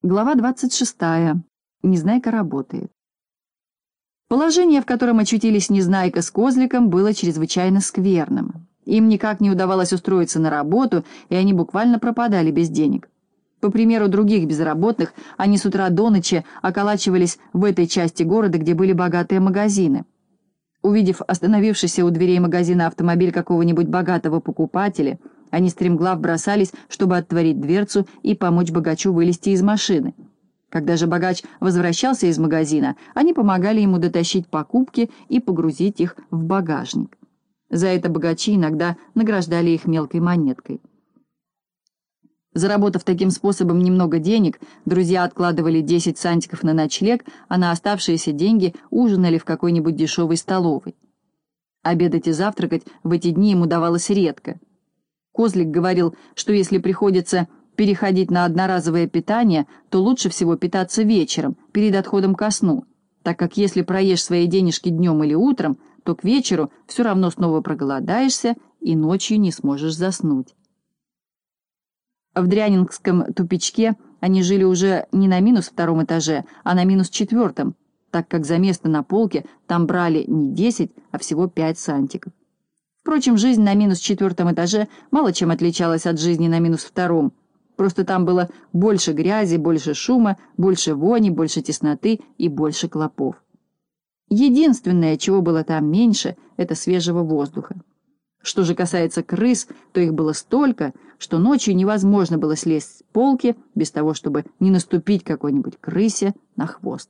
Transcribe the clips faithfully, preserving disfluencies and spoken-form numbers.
Глава двадцать шестая. Незнайка работает. Положение, в котором очутились Незнайка с Козликом, было чрезвычайно скверным. Им никак не удавалось устроиться на работу, и они буквально пропадали без денег. По примеру других безработных, они с утра до ночи околачивались в этой части города, где были богатые магазины. Увидев остановившийся у дверей магазина автомобиль какого-нибудь богатого покупателя, они стремглав бросались, чтобы отворить дверцу и помочь богачу вылезти из машины. Когда же богач возвращался из магазина, они помогали ему дотащить покупки и погрузить их в багажник. За это богачи иногда награждали их мелкой монеткой. Заработав таким способом немного денег, друзья откладывали десять сантиков на ночлег, а на оставшиеся деньги ужинали в какой-нибудь дешевой столовой. Обедать и завтракать в эти дни ему давалось редко. Козлик говорил, что если приходится переходить на одноразовое питание, то лучше всего питаться вечером, перед отходом ко сну, так как если проешь свои денежки днем или утром, то к вечеру все равно снова проголодаешься и ночью не сможешь заснуть. В Дрянингском тупичке они жили уже не на минус втором этаже, а на минус четвертом, так как за место на полке там брали не десять, а всего пять сантиков. Впрочем, жизнь на минус четвертом этаже мало чем отличалась от жизни на минус втором. Просто там было больше грязи, больше шума, больше вони, больше тесноты и больше клопов. Единственное, чего было там меньше, это свежего воздуха. Что же касается крыс, то их было столько, что ночью невозможно было слезть с полки без того, чтобы не наступить какой-нибудь крысе на хвост.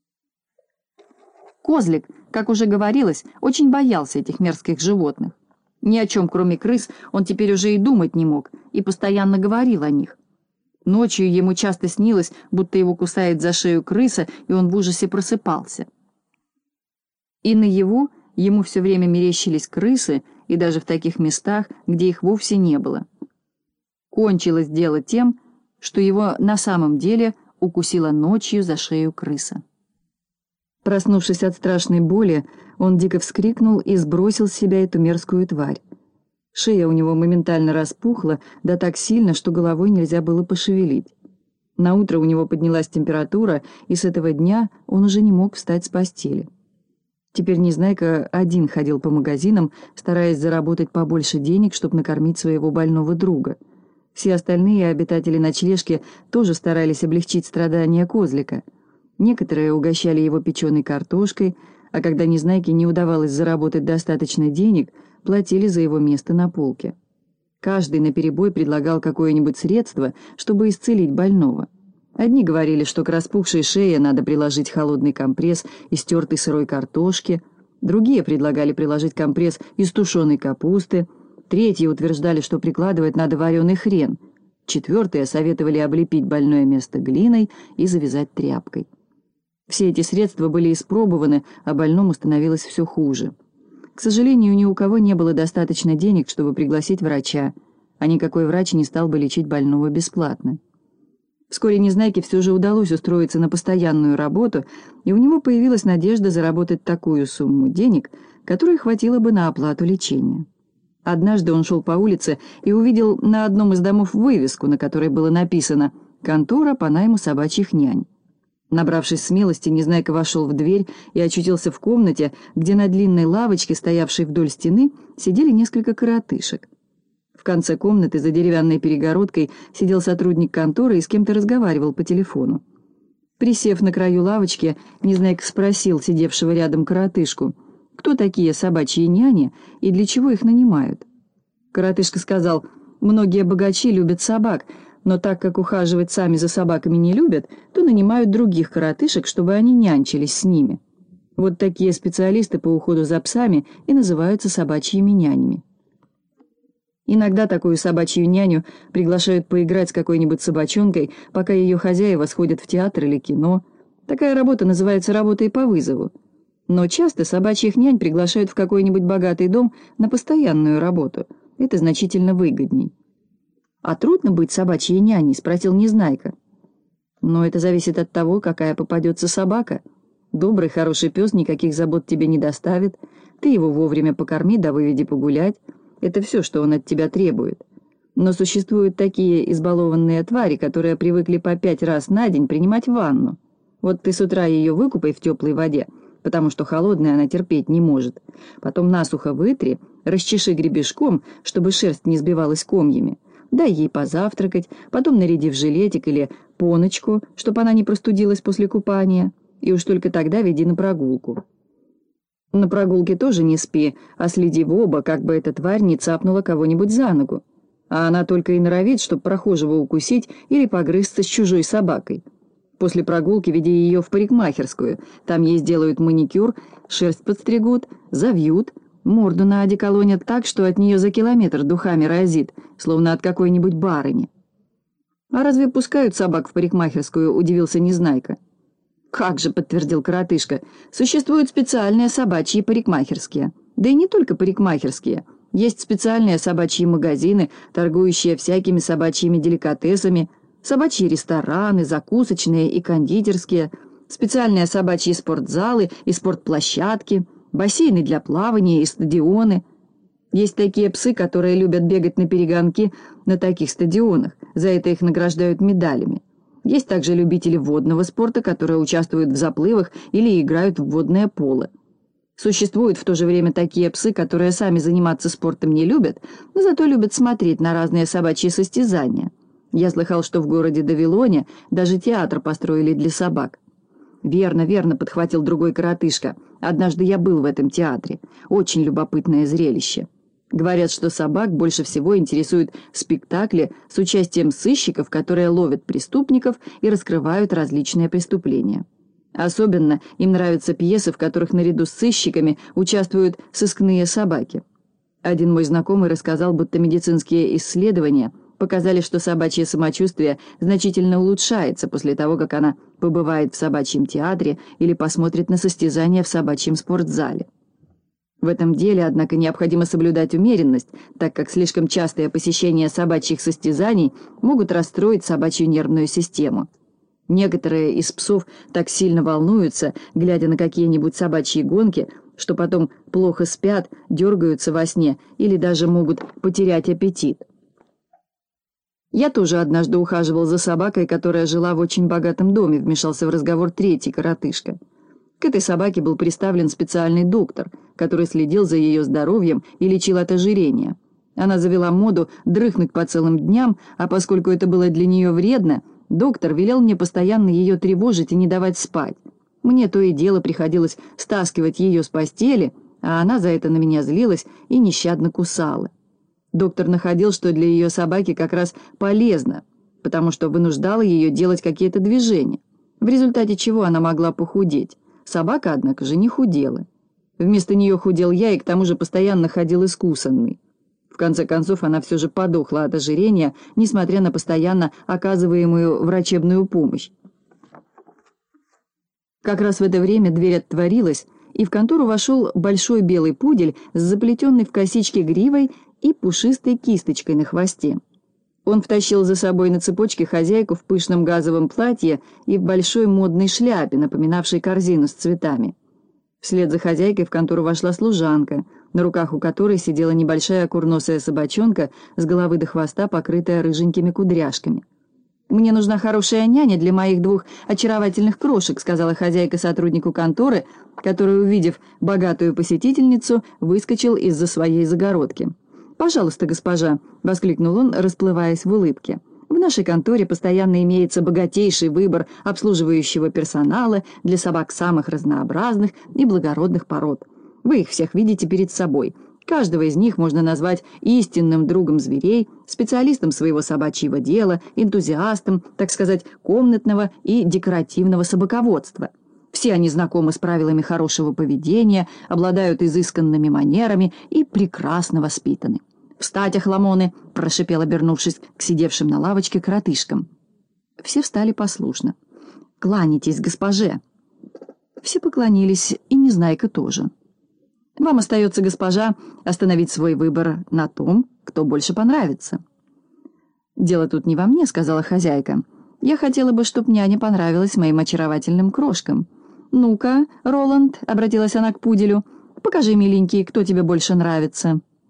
Козлик, как уже говорилось, очень боялся этих мерзких животных. Ни о чем, кроме крыс, он теперь уже и думать не мог, и постоянно говорил о них. Ночью ему часто снилось, будто его кусает за шею крыса, и он в ужасе просыпался. И наяву ему все время мерещились крысы, и даже в таких местах, где их вовсе не было. Кончилось дело тем, что его на самом деле укусила ночью за шею крыса. Проснувшись от страшной боли, он дико вскрикнул и сбросил с себя эту мерзкую тварь. Шея у него моментально распухла, да так сильно, что головой нельзя было пошевелить. Наутро у него поднялась температура, и с этого дня он уже не мог встать с постели. Теперь Незнайка один ходил по магазинам, стараясь заработать побольше денег, чтобы накормить своего больного друга. Все остальные обитатели ночлежки тоже старались облегчить страдания Козлика. Некоторые угощали его печеной картошкой, а когда Незнайке не удавалось заработать достаточно денег, платили за его место на полке. Каждый наперебой предлагал какое-нибудь средство, чтобы исцелить больного. Одни говорили, что к распухшей шее надо приложить холодный компресс из тертой сырой картошки, другие предлагали приложить компресс из тушеной капусты, третьи утверждали, что прикладывать надо вареный хрен, четвертые советовали облепить больное место глиной и завязать тряпкой. Все эти средства были испробованы, а больному становилось все хуже. К сожалению, ни у кого не было достаточно денег, чтобы пригласить врача, а никакой врач не стал бы лечить больного бесплатно. Вскоре Незнайке все же удалось устроиться на постоянную работу, и у него появилась надежда заработать такую сумму денег, которой хватило бы на оплату лечения. Однажды он шел по улице и увидел на одном из домов вывеску, на которой было написано «Контора по найму собачьих нянь». Набравшись смелости, Незнайка вошел в дверь и очутился в комнате, где на длинной лавочке, стоявшей вдоль стены, сидели несколько коротышек. В конце комнаты за деревянной перегородкой сидел сотрудник конторы и с кем-то разговаривал по телефону. Присев на краю лавочки, Незнайка спросил сидевшего рядом коротышку, кто такие собачьи няни и для чего их нанимают. Коротышка сказал, многие богачи любят собак, но так как ухаживать сами за собаками не любят, то нанимают других коротышек, чтобы они нянчились с ними. Вот такие специалисты по уходу за псами и называются собачьими нянями. Иногда такую собачью няню приглашают поиграть с какой-нибудь собачонкой, пока ее хозяева сходят в театр или кино. Такая работа называется работой по вызову. Но часто собачьих нянь приглашают в какой-нибудь богатый дом на постоянную работу. Это значительно выгодней. «А трудно быть собачьей няней?» — спросил Незнайка. «Но это зависит от того, какая попадется собака. Добрый, хороший пес никаких забот тебе не доставит. Ты его вовремя покорми да выведи погулять. Это все, что он от тебя требует. Но существуют такие избалованные твари, которые привыкли по пять раз на день принимать ванну. Вот ты с утра ее выкупай в теплой воде, потому что холодная она терпеть не может. Потом насухо вытри, расчеши гребешком, чтобы шерсть не сбивалась комьями. Дай ей позавтракать, потом наряди в жилетик или поночку, чтобы она не простудилась после купания, и уж только тогда веди на прогулку. На прогулке тоже не спи, а следи в оба, как бы эта тварь не цапнула кого-нибудь за ногу. А она только и норовит, чтоб прохожего укусить или погрызться с чужой собакой. После прогулки веди ее в парикмахерскую. Там ей сделают маникюр, шерсть подстригут, завьют, морду наодеколонят так, что от нее за километр духами разит, словно от какой-нибудь барыни. «А разве пускают собак в парикмахерскую?» — удивился Незнайка. «Как же», — подтвердил коротышка, — «существуют специальные собачьи парикмахерские. Да и не только парикмахерские. Есть специальные собачьи магазины, торгующие всякими собачьими деликатесами, собачьи рестораны, закусочные и кондитерские, специальные собачьи спортзалы и спортплощадки, бассейны для плавания и стадионы. Есть такие псы, которые любят бегать на перегонки на таких стадионах, за это их награждают медалями. Есть также любители водного спорта, которые участвуют в заплывах или играют в водное поло. Существуют в то же время такие псы, которые сами заниматься спортом не любят, но зато любят смотреть на разные собачьи состязания. Я слыхал, что в городе Давилоне даже театр построили для собак. «Верно, верно», — подхватил другой коротышка. «Однажды я был в этом театре. Очень любопытное зрелище. Говорят, что собак больше всего интересуют спектакли с участием сыщиков, которые ловят преступников и раскрывают различные преступления. Особенно им нравятся пьесы, в которых наряду с сыщиками участвуют сыскные собаки. Один мой знакомый рассказал, будто медицинские исследования показали, что собачье самочувствие значительно улучшается после того, как она побывает в собачьем театре или посмотрит на состязания в собачьем спортзале. В этом деле, однако, необходимо соблюдать умеренность, так как слишком частое посещение собачьих состязаний могут расстроить собачью нервную систему. Некоторые из псов так сильно волнуются, глядя на какие-нибудь собачьи гонки, что потом плохо спят, дергаются во сне или даже могут потерять аппетит. «Я тоже однажды ухаживал за собакой, которая жила в очень богатом доме», — вмешался в разговор третий коротышка. К этой собаке был приставлен специальный доктор, который следил за ее здоровьем и лечил от ожирения. Она завела моду дрыхнуть по целым дням, а поскольку это было для нее вредно, доктор велел мне постоянно ее тревожить и не давать спать. Мне то и дело приходилось стаскивать ее с постели, а она за это на меня злилась и нещадно кусала. Доктор находил, что для ее собаки как раз полезно, потому что вынуждало ее делать какие-то движения, в результате чего она могла похудеть. Собака, однако же, не худела. Вместо нее худел я и к тому же постоянно ходил искусанный. В конце концов, она все же подохла от ожирения, несмотря на постоянно оказываемую врачебную помощь. Как раз в это время дверь отворилась, и в контору вошел большой белый пудель с заплетенной в косички гривой и пушистой кисточкой на хвосте. Он втащил за собой на цепочке хозяйку в пышном газовом платье и в большой модной шляпе, напоминавшей корзину с цветами. Вслед за хозяйкой в контору вошла служанка, на руках у которой сидела небольшая курносая собачонка с головы до хвоста, покрытая рыженькими кудряшками. «Мне нужна хорошая няня для моих двух очаровательных крошек», — сказала хозяйка сотруднику конторы, который, увидев богатую посетительницу, выскочил из-за своей загородки. «Пожалуйста, госпожа», — воскликнул он, расплываясь в улыбке. «В нашей конторе постоянно имеется богатейший выбор обслуживающего персонала для собак самых разнообразных и благородных пород. Вы их всех видите перед собой. Каждого из них можно назвать истинным другом зверей, специалистом своего собачьего дела, энтузиастом, так сказать, комнатного и декоративного собаководства. Все они знакомы с правилами хорошего поведения, обладают изысканными манерами и прекрасно воспитаны. «Встать, охламоны!» — прошипел, обернувшись к сидевшим на лавочке коротышкам. Все встали послушно. «Кланяйтесь госпоже!» Все поклонились, и Незнайка тоже. «Вам остается, госпожа, остановить свой выбор на том, кто больше понравится». «Дело тут не во мне», — сказала хозяйка. «Я хотела бы, чтоб няня понравилась моим очаровательным крошкам. Ну-ка, Роланд», — обратилась она к пуделю, — «покажи, миленький, кто тебе больше нравится».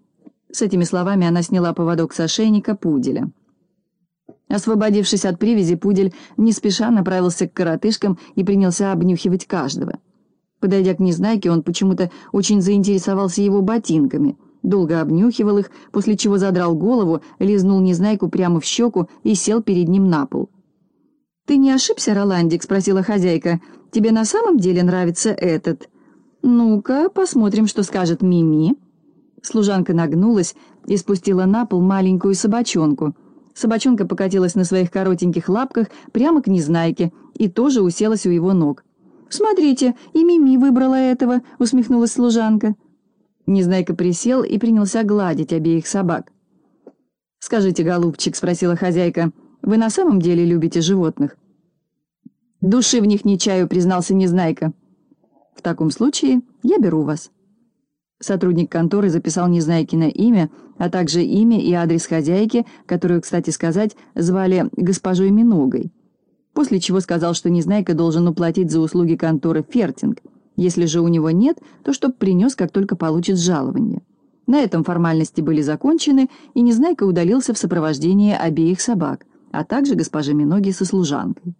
С этими словами она сняла поводок с ошейника пуделя. Освободившись от привязи, пудель не спеша направился к коротышкам и принялся обнюхивать каждого. Подойдя к Незнайке, он почему-то очень заинтересовался его ботинками, долго обнюхивал их, после чего задрал голову, лизнул Незнайку прямо в щеку и сел перед ним на пол. «Ты не ошибся, Роландик?» — спросила хозяйка. «Тебе на самом деле нравится этот? Ну-ка, посмотрим, что скажет Мими». Служанка нагнулась и спустила на пол маленькую собачонку. Собачонка покатилась на своих коротеньких лапках прямо к Незнайке и тоже уселась у его ног. «Смотрите, и Мими выбрала этого», — усмехнулась служанка. Незнайка присел и принялся гладить обеих собак. «Скажите, голубчик», — спросила хозяйка, — «вы на самом деле любите животных?» «Души в них не чаю», — признался Незнайка. «В таком случае я беру вас». Сотрудник конторы записал Незнайкино имя, а также имя и адрес хозяйки, которую, кстати сказать, звали госпожой Миногой. После чего сказал, что Незнайка должен уплатить за услуги конторы фертинг. Если же у него нет, то чтоб принес, как только получит жалование. На этом формальности были закончены, и Незнайка удалился в сопровождении обеих собак, а также госпожи Миноги со служанкой.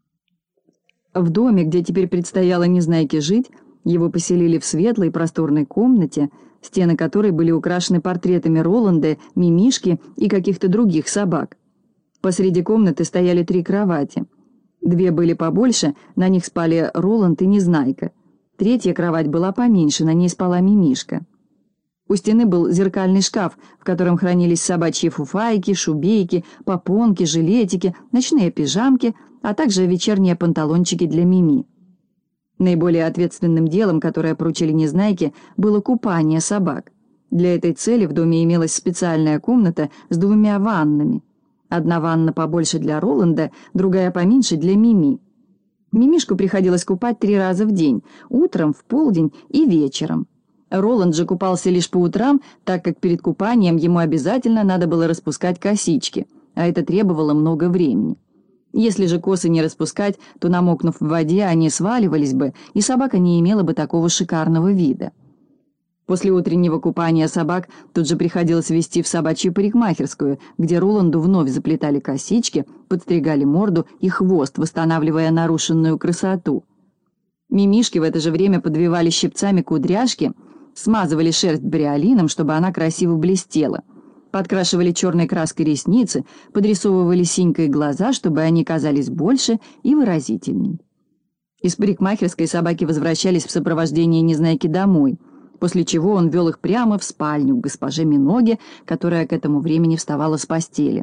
В доме, где теперь предстояло Незнайке жить, его поселили в светлой просторной комнате, стены которой были украшены портретами Роланда, Мимишки и каких-то других собак. Посреди комнаты стояли три кровати. Две были побольше, на них спали Роланд и Незнайка. Третья кровать была поменьше, на ней спала Мимишка. У стены был зеркальный шкаф, в котором хранились собачьи фуфайки, шубейки, попонки, жилетики, ночные пижамки, а также вечерние панталончики для Мими. Наиболее ответственным делом, которое поручили Незнайке, было купание собак. Для этой цели в доме имелась специальная комната с двумя ваннами. Одна ванна побольше для Роланда, другая поменьше для Мими. Мимишку приходилось купать три раза в день – утром, в полдень и вечером. Роланд же купался лишь по утрам, так как перед купанием ему обязательно надо было распускать косички, а это требовало много времени. Если же косы не распускать, то, намокнув в воде, они сваливались бы, и собака не имела бы такого шикарного вида. После утреннего купания собак тут же приходилось везти в собачью парикмахерскую, где Роланду вновь заплетали косички, подстригали морду и хвост, восстанавливая нарушенную красоту. Мимишки в это же время подвивали щипцами кудряшки, смазывали шерсть бриолином, чтобы она красиво блестела, подкрашивали черной краской ресницы, подрисовывали синькой глаза, чтобы они казались больше и выразительней. Из парикмахерской собаки возвращались в сопровождении Незнайки домой, после чего он вел их прямо в спальню к госпоже Миноге, которая к этому времени вставала с постели.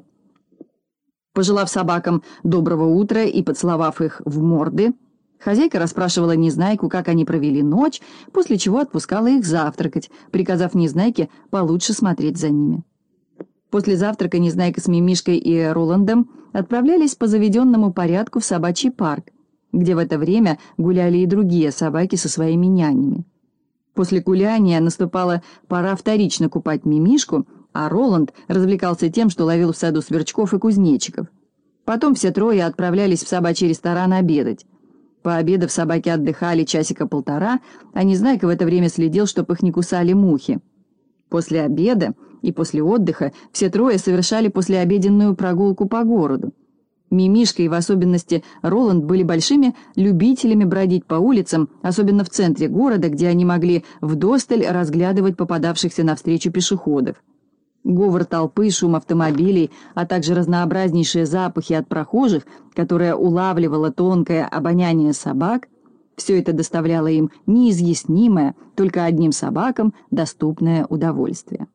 Пожелав собакам доброго утра и поцеловав их в морды, хозяйка расспрашивала Незнайку, как они провели ночь, после чего отпускала их завтракать, приказав Незнайке получше смотреть за ними. После завтрака Незнайка с Мимишкой и Роландом отправлялись по заведенному порядку в собачий парк, где в это время гуляли и другие собаки со своими нянями. После гуляния наступала пора вторично купать Мимишку, а Роланд развлекался тем, что ловил в саду сверчков и кузнечиков. Потом все трое отправлялись в собачий ресторан обедать. Пообедав, собаки отдыхали часика полтора, а Незнайка в это время следил, чтобы их не кусали мухи. После обеда и после отдыха все трое совершали послеобеденную прогулку по городу. Мимишка и в особенности Роланд были большими любителями бродить по улицам, особенно в центре города, где они могли вдосталь разглядывать попадавшихся навстречу пешеходов. Говор толпы, шум автомобилей, а также разнообразнейшие запахи от прохожих, которые улавливало тонкое обоняние собак, все это доставляло им неизъяснимое, только одним собакам доступное удовольствие.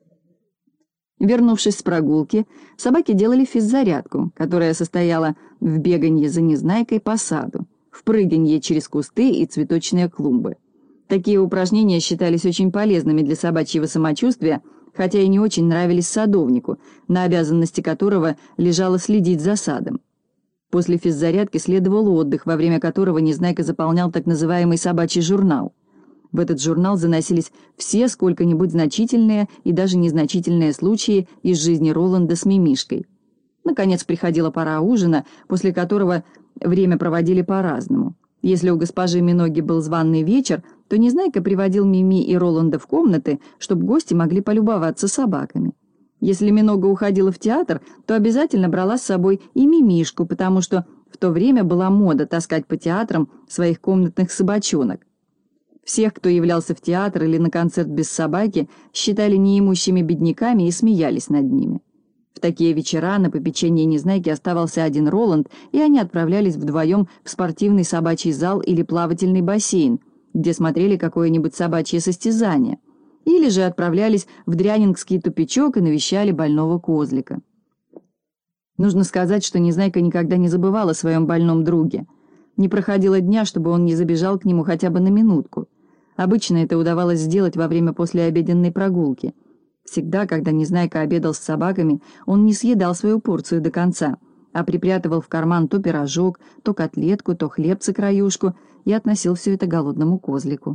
Вернувшись с прогулки, собаки делали физзарядку, которая состояла в беганье за Незнайкой по саду, в прыганье через кусты и цветочные клумбы. Такие упражнения считались очень полезными для собачьего самочувствия, хотя и не очень нравились садовнику, на обязанности которого лежало следить за садом. После физзарядки следовал отдых, во время которого Незнайка заполнял так называемый собачий журнал. В этот журнал заносились все сколько-нибудь значительные и даже незначительные случаи из жизни Роланда с Мимишкой. Наконец приходила пора ужина, после которого время проводили по-разному. Если у госпожи Миноги был званый вечер, то Незнайка приводил Мими и Роланда в комнаты, чтобы гости могли полюбоваться собаками. Если Минога уходила в театр, то обязательно брала с собой и Мимишку, потому что в то время была мода таскать по театрам своих комнатных собачонок. Всех, кто являлся в театр или на концерт без собаки, считали неимущими бедняками и смеялись над ними. В такие вечера на попечении Незнайки оставался один Роланд, и они отправлялись вдвоем в спортивный собачий зал или плавательный бассейн, где смотрели какое-нибудь собачье состязание, или же отправлялись в дрянингский тупичок и навещали больного козлика. Нужно сказать, что Незнайка никогда не забывал о своем больном друге. Не проходило дня, чтобы он не забежал к нему хотя бы на минутку. Обычно это удавалось сделать во время послеобеденной прогулки. Всегда, когда Незнайка обедал с собаками, он не съедал свою порцию до конца, а припрятывал в карман то пирожок, то котлетку, то хлебца-краюшку и относил все это голодному козлику.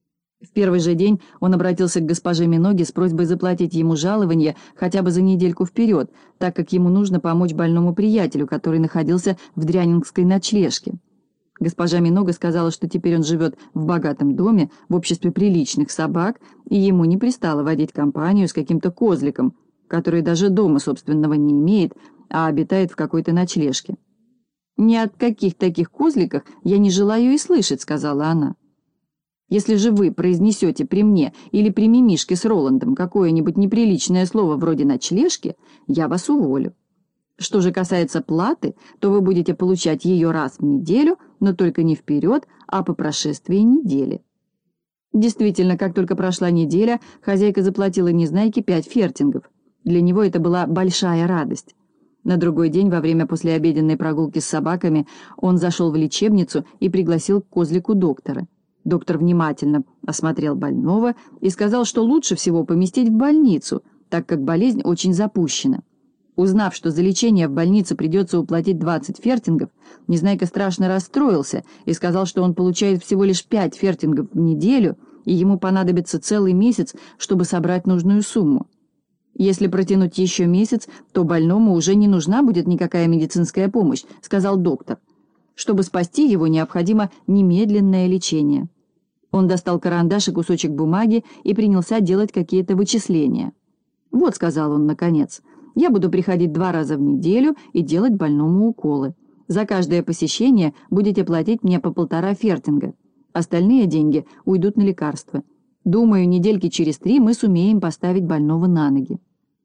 В первый же день он обратился к госпоже Миноге с просьбой заплатить ему жалование хотя бы за недельку вперед, так как ему нужно помочь больному приятелю, который находился в дрянингской ночлежке. Госпожа Минога сказала, что теперь он живет в богатом доме, в обществе приличных собак, и ему не пристало водить компанию с каким-то козликом, который даже дома собственного не имеет, а обитает в какой-то ночлежке. «Ни от каких таких козликах я не желаю и слышать», — сказала она. «Если же вы произнесете при мне или при Мимишке с Роландом какое-нибудь неприличное слово вроде ночлежки, я вас уволю. Что же касается платы, то вы будете получать ее раз в неделю, но только не вперед, а по прошествии недели». Действительно, как только прошла неделя, хозяйка заплатила Незнайке пять фертингов. Для него это была большая радость. На другой день, во время послеобеденной прогулки с собаками, он зашел в лечебницу и пригласил к козлику доктора. Доктор внимательно осмотрел больного и сказал, что лучше всего поместить в больницу, так как болезнь очень запущена. Узнав, что за лечение в больнице придется уплатить двадцать фертингов, Незнайка страшно расстроился и сказал, что он получает всего лишь пять фертингов в неделю, и ему понадобится целый месяц, чтобы собрать нужную сумму. «Если протянуть еще месяц, то больному уже не нужна будет никакая медицинская помощь», — сказал доктор. «Чтобы спасти его, необходимо немедленное лечение». Он достал карандаш и кусочек бумаги и принялся делать какие-то вычисления. «Вот», — сказал он наконец, — «я буду приходить два раза в неделю и делать больному уколы. За каждое посещение будете платить мне по полтора фертинга. Остальные деньги уйдут на лекарства. Думаю, недельки через три мы сумеем поставить больного на ноги».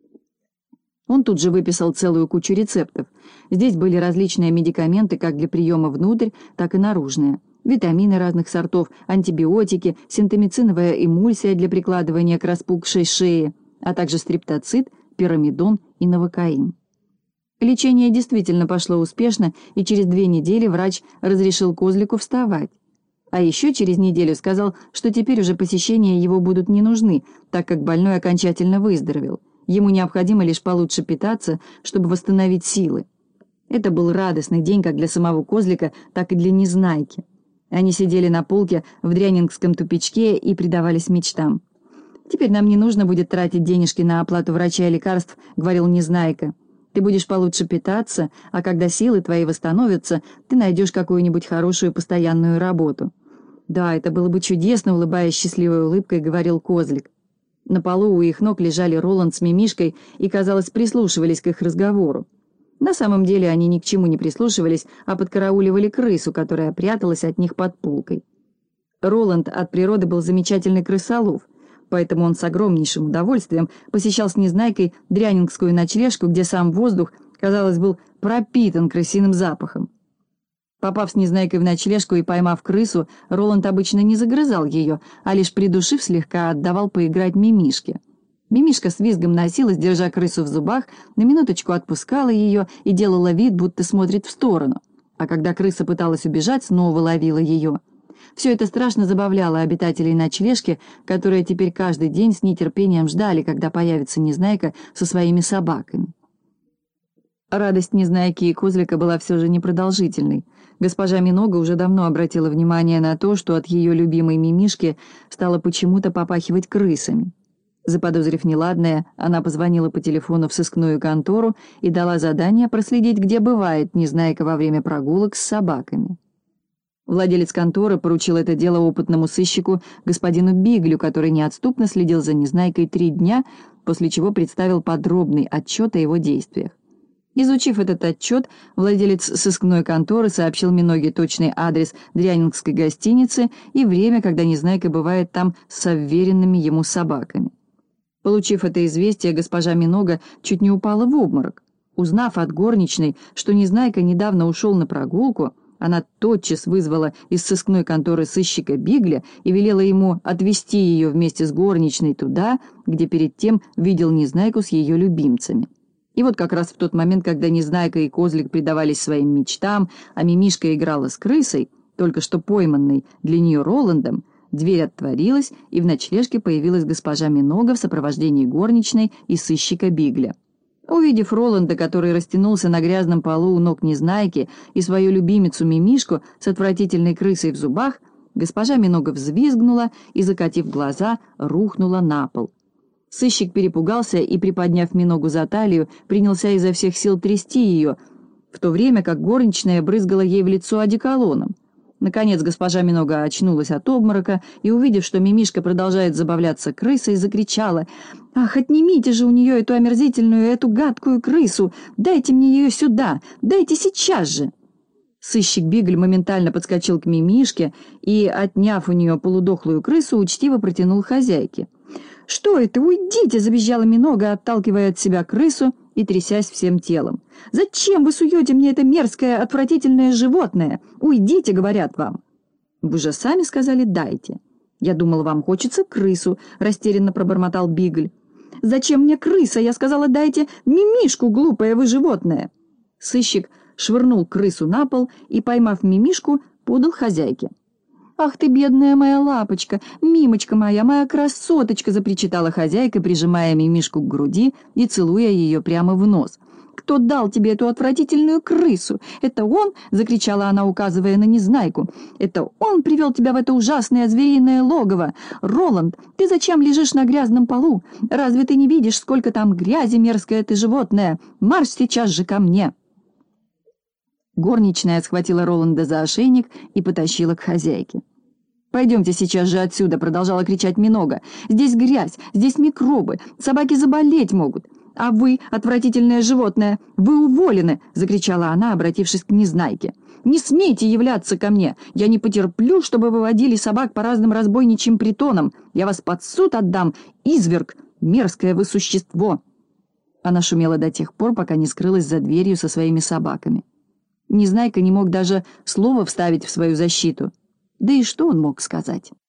Он тут же выписал целую кучу рецептов. Здесь были различные медикаменты как для приема внутрь, так и наружные. Витамины разных сортов, антибиотики, синтомициновая эмульсия для прикладывания к распухшей шее, а также стриптоцит, пирамидон и новокаин. Лечение действительно пошло успешно, и через две недели врач разрешил козлику вставать. А еще через неделю сказал, что теперь уже посещения его будут не нужны, так как больной окончательно выздоровел. Ему необходимо лишь получше питаться, чтобы восстановить силы. Это был радостный день как для самого козлика, так и для Незнайки. Они сидели на полке в дрянингском тупичке и предавались мечтам. «Теперь нам не нужно будет тратить денежки на оплату врача и лекарств», — говорил Незнайка. «Ты будешь получше питаться, а когда силы твои восстановятся, ты найдешь какую-нибудь хорошую постоянную работу». «Да, это было бы чудесно», — улыбаясь счастливой улыбкой, говорил козлик. На полу у их ног лежали Роланд с Мимишкой и, казалось, прислушивались к их разговору. На самом деле они ни к чему не прислушивались, а подкарауливали крысу, которая пряталась от них под полкой. Роланд от природы был замечательный крысолов, поэтому он с огромнейшим удовольствием посещал с Незнайкой дрянингскую ночлежку, где сам воздух, казалось, был пропитан крысиным запахом. Попав с Незнайкой в ночлежку и поймав крысу, Роланд обычно не загрызал ее, а лишь придушив слегка отдавал поиграть Мимишке. Мимишка с визгом носилась, держа крысу в зубах, на минуточку отпускала ее и делала вид, будто смотрит в сторону. А когда крыса пыталась убежать, снова ловила ее. Все это страшно забавляло обитателей ночлежки, которые теперь каждый день с нетерпением ждали, когда появится Незнайка со своими собаками. Радость Незнайки и козлика была все же непродолжительной. Госпожа Минога уже давно обратила внимание на то, что от ее любимой Мимишки стало почему-то попахивать крысами. Заподозрив неладное, она позвонила по телефону в сыскную контору и дала задание проследить, где бывает Незнайка во время прогулок с собаками. Владелец конторы поручил это дело опытному сыщику господину Биглю, который неотступно следил за Незнайкой три дня, после чего представил подробный отчет о его действиях. Изучив этот отчет, владелец сыскной конторы сообщил Миноге точный адрес дрянингской гостиницы и время, когда Незнайка бывает там с уверенными ему собаками. Получив это известие, госпожа Минога чуть не упала в обморок. Узнав от горничной, что Незнайка недавно ушел на прогулку, она тотчас вызвала из сыскной конторы сыщика Бигля и велела ему отвезти ее вместе с горничной туда, где перед тем видел Незнайку с ее любимцами. И вот как раз в тот момент, когда Незнайка и Козлик предавались своим мечтам, а Мимишка играла с крысой, только что пойманной для нее Роландом, дверь отворилась, и в ночлежке появилась госпожа Минога в сопровождении горничной и сыщика Бигля. Увидев Роланда, который растянулся на грязном полу у ног Незнайки, и свою любимицу Мимишку с отвратительной крысой в зубах, госпожа Минога взвизгнула и, закатив глаза, рухнула на пол. Сыщик перепугался и, приподняв Миногу за талию, принялся изо всех сил трясти ее, в то время как горничная брызгала ей в лицо одеколоном. Наконец госпожа Минога очнулась от обморока и, увидев, что Мимишка продолжает забавляться крысой, закричала: «Ах, отнимите же у нее эту омерзительную, эту гадкую крысу! Дайте мне ее сюда! Дайте сейчас же!» Сыщик Бигль моментально подскочил к Мимишке и, отняв у нее полудохлую крысу, учтиво протянул хозяйке. «Что это? Уйдите!» — завизжала Минога, отталкивая от себя крысу и трясясь всем телом. «Зачем вы суете мне это мерзкое, отвратительное животное? Уйдите, говорят вам!» «Вы же сами сказали «дайте». Я думал, вам хочется крысу», — растерянно пробормотал Бигль. «Зачем мне крыса? Я сказала, дайте Мимишку, глупое вы животное!» Сыщик швырнул крысу на пол и, поймав Мимишку, подал хозяйке. «Ах ты, бедная моя лапочка, Мимочка моя, моя красоточка!» — запричитала хозяйка, прижимая Мимишку к груди и целуя ее прямо в нос. «Кто дал тебе эту отвратительную крысу? Это он?» — закричала она, указывая на Незнайку. «Это он привел тебя в это ужасное звериное логово! Роланд, ты зачем лежишь на грязном полу? Разве ты не видишь, сколько там грязи, мерзкое ты животное? Марш сейчас же ко мне!» Горничная схватила Роланда за ошейник и потащила к хозяйке. «Пойдемте сейчас же отсюда», — продолжала кричать Минога. «Здесь грязь, здесь микробы, собаки заболеть могут. А вы, отвратительное животное, вы уволены», — закричала она, обратившись к Незнайке. «Не смейте являться ко мне. Я не потерплю, чтобы вы водили собак по разным разбойничьим притонам. Я вас под суд отдам, изверг, мерзкое вы существо». Она шумела до тех пор, пока не скрылась за дверью со своими собаками. Незнайка не мог даже слова вставить в свою защиту. Да и что он мог сказать?